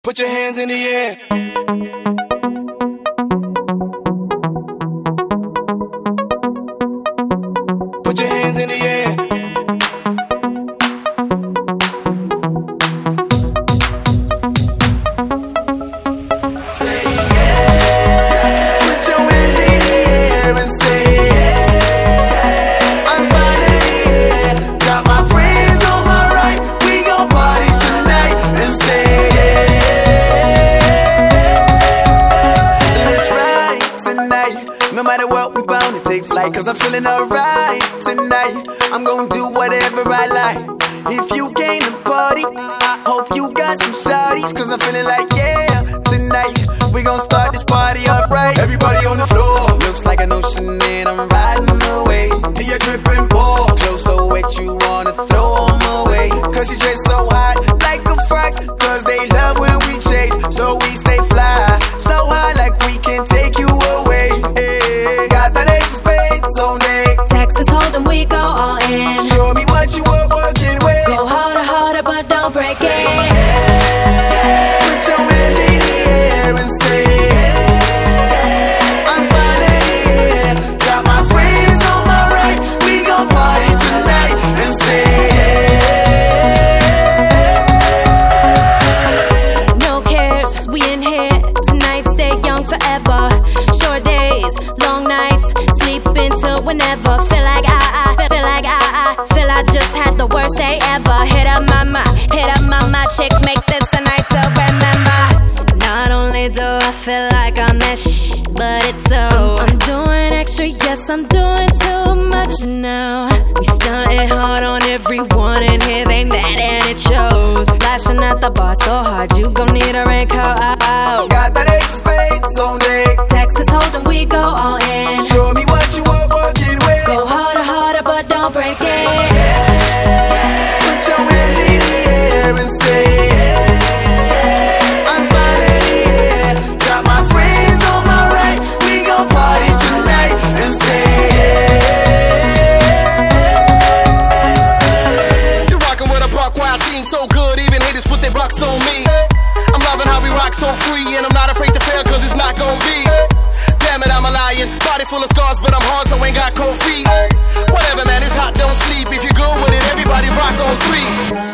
Put your hands in the air. Put your hands in the air. Say yeah. Put your hands in the air and say yeah. I'm finally here. Got my friends on my right. We gon' party tonight and say yeah. Let's ride tonight. No matter what, we bound to take flight. Cause I'm feeling alright tonight. I'm gonna do whatever I like. If you came to party, I hope you got some shawties. Cause I'm feeling like yeah, tonight we gon' start this party off right. Everybody on the floor. Looks like an ocean and I'm riding away. Till you're dripping ball. Clothes so wet you wanna throw them away. Cause you dress so hot like a fox. Cause they love when we chase. So we stay fly. So high like we can take you away. Hey, got that ace of spades on deck. Texas Hold'em, we go all in. Show me what you were working with. Go harder, but don't break it. Put your hands in the air and say I'm finally here. Got my friends on my right. We gon' party tonight and say No cares, we in here tonight. Stay young forever. Short days, long nights, sleep until whenever. Feel like I just had the worst day ever. Hit up my chicks, make this a night to remember. Not only do I feel like I'm that but it's so I'm doing extra, yes, I'm doing too much now. We stunting hard on everyone in here, they mad and it shows. Splashing at the bar so hard, you gon' need a raincoat. got that ace of spades on deck. Texas Hold'em, we go all in. Show me what you were working with. Go harder, but don't break it. Put your hands in the air and say I'm finally here. Got my friends on my right. We gon' party tonight and say you're rockin' with a Buck Wild team so good, even haters put their bucks on me. I'm loving how we rock so free, and I'm not afraid to fail cause it's not gon' be. Damn it, I'm a lion, body full of scars, but I'm hard so ain't got cold feet. Whatever man, it's hot, don't sleep. If you're good with it, everybody rock on 3.